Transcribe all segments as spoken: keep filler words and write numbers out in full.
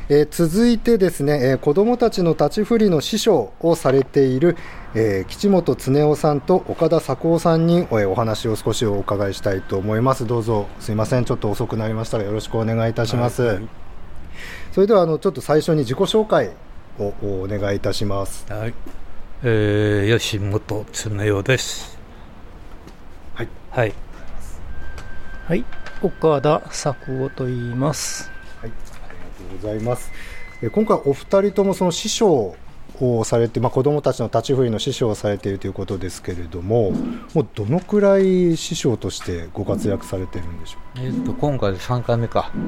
えー、続いてですね、えー、子どもたちの立ち振りの師匠をされている、えー、吉本恒夫さんと岡田作夫さんに、えー、お話を少しお伺いしたいと思います。どうぞすいません、ちょっと遅くなりましたがよろしくお願いいたします。はい、それではあのちょっと最初に自己紹介をお願いいたします。 はい、えー、吉本恒夫です。 はいはい、はい、岡田作夫と言います。 はい、ありがとうございます。え今回お二人ともその師匠をされて、まあ、子どもたちの立ち振りの師匠をされているということですけれども、もうどのくらい師匠としてご活躍されているんでしょう。 えー、と今回でさんかいめか。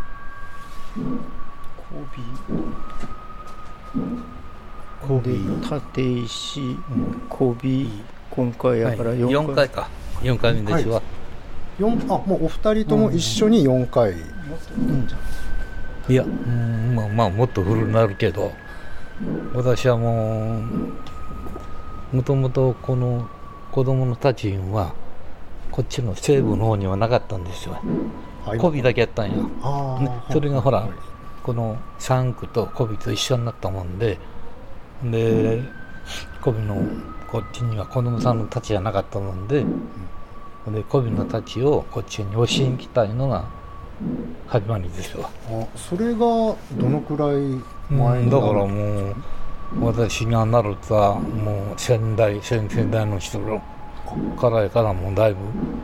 小尾立石小尾今回やからよんかい、はい、よんかいかよんかいめですわ。 よんあもうお二人とも一緒によんかい、うんうんいや、うんまあ、まあもっと古くなるけど、私はもうもともとこの子供の立ちんはこっちの西部の方にはなかったんですよ。小尾だけやったんや、ね、それがほら、はい、このさん区と小尾と一緒になったもんで、で小尾のこっちには子供さんの立ちがなかったもんで、で小尾の立ちをこっちに教えに来たいのが始まりですよ。 あそれがどのくらい前、 うん、だからもう私がなるとはもう先代先々代の人からやからもうだいぶ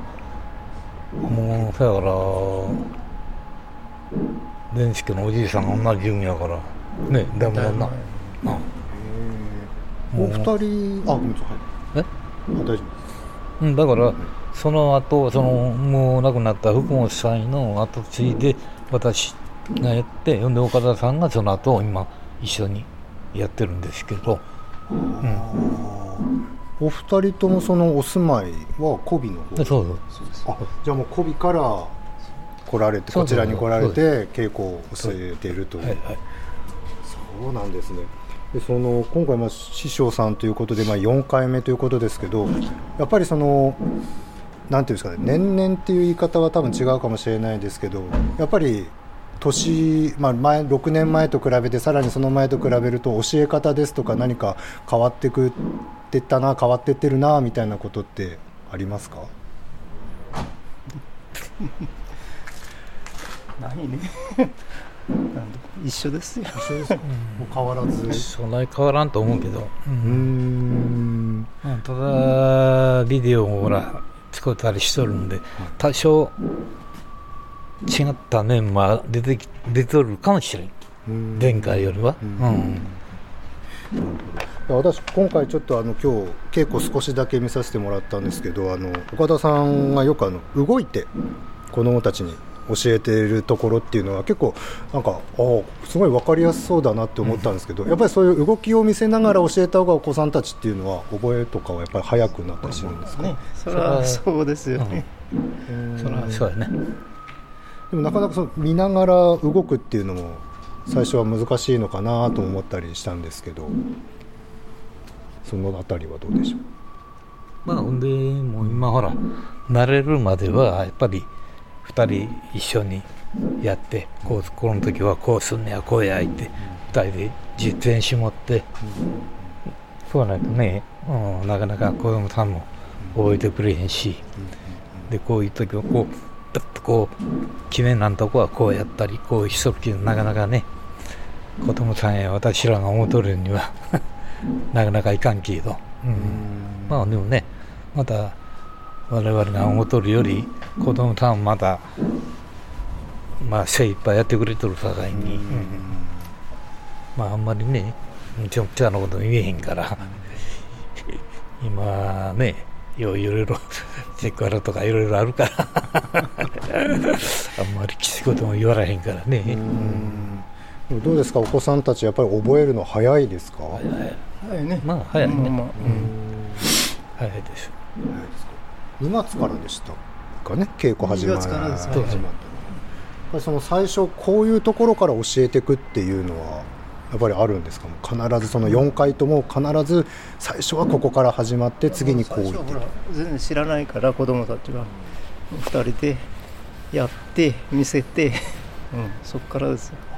もうだから伝助のおじいさんが同じ夢やからねだめだな。 お二人あごめんなさい、はい、えあ大丈夫です。 うんだからその後そのもう亡くなった福本さんの後継いで私がやって、で岡田さんがその後今一緒にやってるんですけど、うん、 お二人ともそのお住まいは小尾の方。 そうそうあじゃあもう小尾から来られてこちらに来られて稽古を教えているという。はいはい、そうなんですね。でその今回まあ師匠さんということでまあよんかいめということですけど、やっぱりそのなんていうんですかね、年々っていう言い方は多分違うかもしれないですけど、やっぱり年、まあ、前ろくねんまえと比べてさらにその前と比べると教え方ですとか何か変わってくってったな変わってってるなみたいなことってありますか？ ないね一緒ですよ。 一緒ですか？もう変わらず。 そんなに変わらんと思うけど、うん、うんただビデオをほら作ったりしとるんで多少違った面は出てき出てるかもしれん、前回よりは。うんうんうん、私今回ちょっとあの今日稽古少しだけ見させてもらったんですけど、あの岡田さんがよくあの動いて子どもたちに教えているところっていうのは結構なんかあすごい分かりやすそうだなって思ったんですけど、うん、やっぱりそういう動きを見せながら教えた方がお子さんたちっていうのは覚えとかはやっぱり早くなったりするんですかね。 それはそうですよね。 それはそうやね。 でもなかなかその見ながら動くっていうのも最初は難しいのかなと思ったりしたんですけど、そのあたりはどうでしょう。 まあほんでもう今ほら慣れるまではやっぱりふたり一緒にやってこうこの時はこうすんねやこうやいってふたりで実演しもって、そうないとね、うん、なかなか子供さんも覚えてくれへんし、でこういう時はこうだっとこう決めなんとこはこうやったりこうしとるけどなかなかね子供さんや私らが思うとるにはなかなかいかんけど、うん、まあでもねまた我々が思うとるより子供さんまだまあ精一杯やってくれとるさかいに、うん、まああんまりねむちゃむちゃなこと言えへんから今ねいろいろセクハラとかいろいろあるからあんまりきついことも言われへんからね。 うんどうですかお子さんたちやっぱり覚えるの早いですか？ 早い早いね。 まあ早いね、まあまあうん、 早いですよ。にがつからでしたかね稽古始まる。にがつからですね。やっぱりその最初こういうところから教えていくっていうのはやっぱりあるんですか？必ずそのよんかいとも必ず最初はここから始まって次にこういって全然知らないから子供たちはふたりでやって見せて、うん、そこからですよ。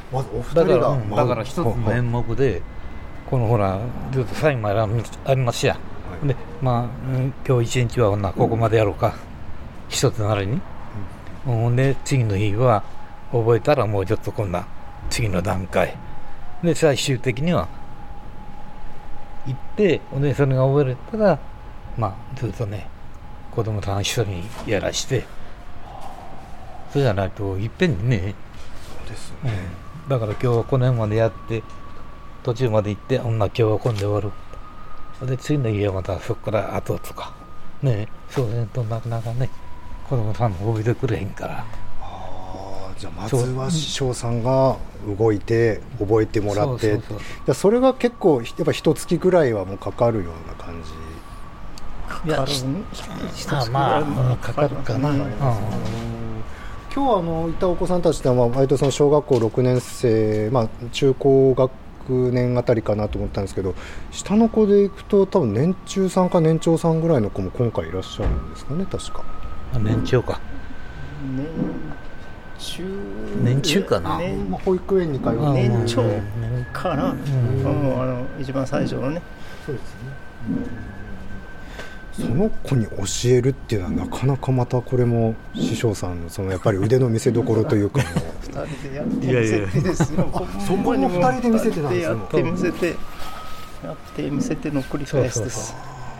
まずお二人がだから、うん、だから一つの演目でこのほらずっと最後までありますや、はい、でまあ、うん、今日一日はなここまでやろうか一つなりに、うん、で次の日は覚えたらもうちょっとこんな次の段階で最終的には行ってでそれが覚えれたらまあずっとね子供さん一緒にやらしてそうじゃないといっぺんにね、 そうですね、 うん、だから今日はこの辺までやって途中まで行って女今日はこんで終わるで次の日はまたそこから後とかねそうせんとなかなかね子供さんも覚えてくれへんから。 あじゃあまずは師匠さんが動いて覚えてもらって、そうそうそう、それが結構やっぱ一月ぐらいはもうかかるような感じ。 いやあまあかかるかな、うん、 今日はあのいたお子さんたちっては割とその小学校ろくねん生、まあ、中高学年あたりかなと思ったんですけど下の子でいくと多分年中さんか年長さんぐらいの子も今回いらっしゃるんですかね確か。 年長か年中年中かな、 年まあ、保育園に通う年長かな、うんうん、あの一番最初のねそうですね、うん、その子に教えるっていうのはなかなかまたこれも師匠さんのそのやっぱり腕の見せ所というかふたりでやって見せてですよそこもふたりで見せてたんですよ。 やって見せてやって見せての繰り返しです。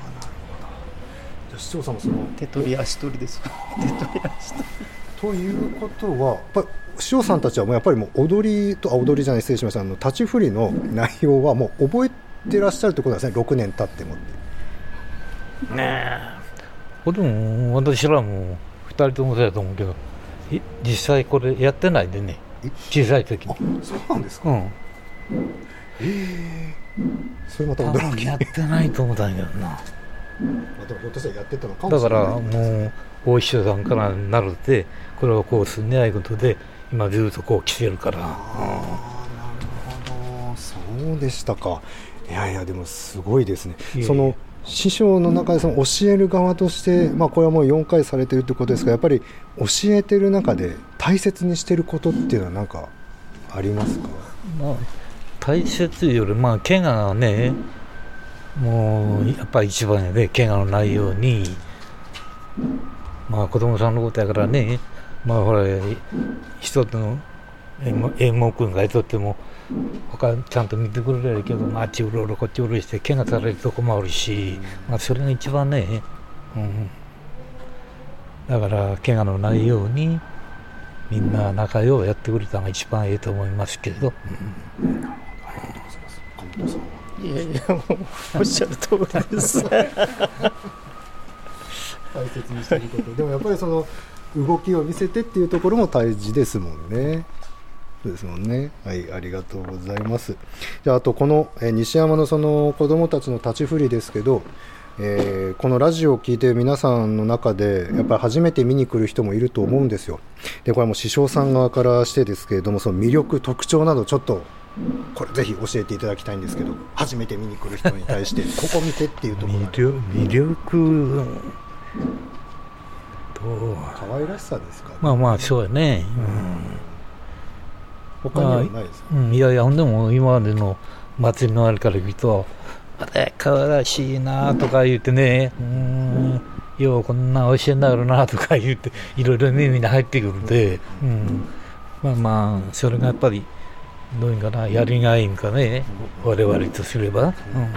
師匠さんもその手取り足取りですよ手取り足取りということはやっぱり師匠さんたちはもうやっぱりもう踊りとあ踊りじゃない失礼しましたあの立ち振りの内容はもう覚えてらっしゃるってことですねろくねん経ってもってねえでも私らもふたりともそうだと思うけど実際これやってないでね小さい時に。 あそうなんですか、うん、ええー、それまた驚きやってないと思ったんだけどなまあ、でもひょっとしたらやってたのかもしれない。 だからもう大師匠さんからなるってこれはこうすんねないことで今ずっとこう来てるから。あ、 なるほどそうでしたか。いやいやでもすごいですね。いやいやその師匠の中でその教える側として、まあ、これはもうよんかいされてるってことですがやっぱり教えてる中で大切にしてることっていうのは何かありますか。 まあ、大切よりまあ怪我がねもうやっぱり一番やで怪我のないようにまあ子供さんのことやからねまあほら一つの演目がいとっても他ちゃんと見てくれるけど、まあ、あっちうろうろこっちうろして怪我されるとこもあるし、まあ、それが一番ね、うん、だから怪我のないようにみんな仲良くやってくれたのが一番いいと思いますけど、うん、ありがとうございます。神本さんいやいやもうおっしゃる通りです大切にしていることでもやっぱりその動きを見せてっていうところも大事ですもんね。そうですもんね。はい、ありがとうございます。じゃああとこの、えー、西山のその子どもたちの立ち振りですけど、えー、このラジオを聞いている皆さんの中でやっぱり初めて見に来る人もいると思うんですよ。でこれはもう師匠さん側からしてですけれどもその魅力特徴などちょっとこれぜひ教えていただきたいんですけど初めて見に来る人に対してここ見てっていうところ魅力と可愛らしさですか、ね、 まあまあそうやね、 うん、他にはないですか、 まあうん、いやいやほんでも今までの祭りのあれから見るとあれ可愛らしいなとか言ってねうーんようこんな教えんだろうなとか言っていろいろ耳に入ってくるんで、うんうん、まあまあそれがやっぱりどういうかなやりがいんかね、うん、我々とすれば、うん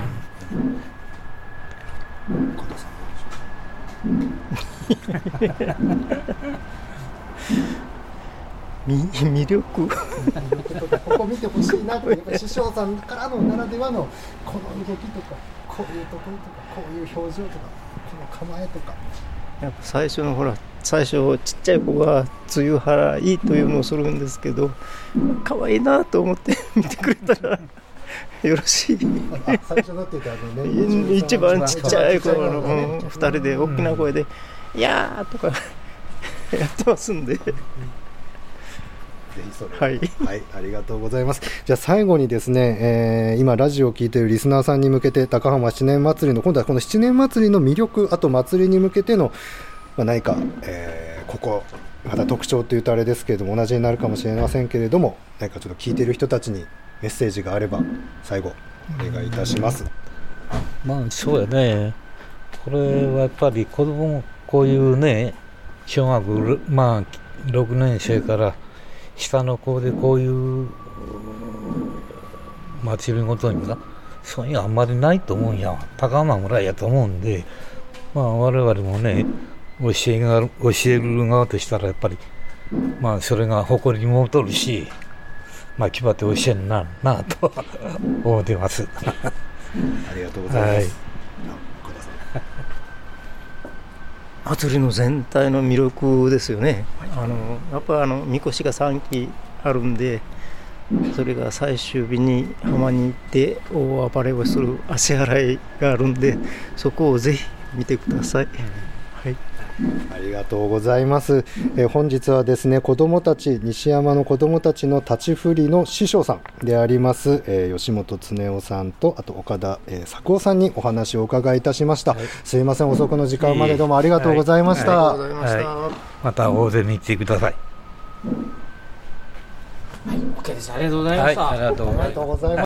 魅力ここ見てほしいなってやっぱり師匠さんからのならではのこの動きとかこういうところとかこういう表情とかこの構えとかやっぱ最初のほら最初ちっちゃい子が梅雨払いというのをするんですけど可愛いなと思って見てくれたらよろしい最初のって言ったらね一番ちっちゃい子の、ねうん、ふたりで大きな声で、うん、いやーとかやってますんでぜひそれ、はいはい、ありがとうございます。じゃあ最後にですね、えー、今ラジオを聞いているリスナーさんに向けて高浜七年祭りの今度はこの七年祭りの魅力あと祭りに向けての、まあ、何か、えー、ここまた特徴というとあれですけれども同じになるかもしれませんけれども、何かちょっと聞いている人たちにメッセージがあれば最後お願いいたします。 まあそうやね、これはやっぱり子供もこういうね、小学、まあ、ろくねん生から下の子でこういう祭りごとにさ、そういうのあんまりないと思うんや、高間ぐらいやと思うんで、まあ、我々もね、教えが教える側としたらやっぱり、まあ、それが誇りに戻るし、まあ、気張って教えんななと思ってます。 ありがとうございます。はい、 祭りの全体の魅力ですよね。あのやっぱあのみこしがさんきあるんで、それが最終日に浜に行って大暴れをする足洗いがあるんで、そこをぜひ見てください。はい、 ありがとうございます。えー、本日はですね、子どもたち、西山の子どもたちの立ち振りの師匠さんであります、えー、吉本恒夫さんと、あと岡田、えー、作夫さんにお話をお伺いいたしました。はい、すいません、遅くの時間までどうもありがとうございました。 はいはいはい、また大勢に行ってください。 はい、OK です。ありがとうございました。 はい、ありがとうございます。